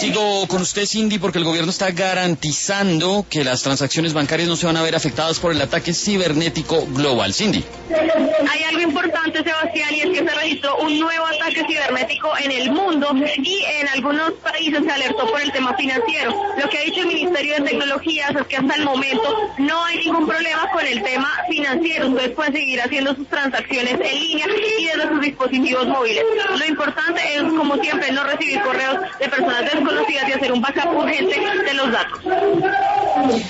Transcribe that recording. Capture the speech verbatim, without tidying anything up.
Sigo con usted, Cindy, porque el gobierno está garantizando que las transacciones bancarias no se van a ver afectadas por el ataque cibernético global. Cindy. Hay algo importante, Sebastián, y es que se registró un nuevo ataque cibernético en el mundo y en algunos países se alertó por el tema financiero. Lo que ha dicho el Ministerio de Tecnologías es que hasta el momento no hay ningún problema con el tema financiero. Ustedes pueden seguir haciendo sus transacciones en línea y desde sus dispositivos móviles. Lo importante es, como siempre, no recibir correos de personas desconocidas y hacer un backup urgente de los datos.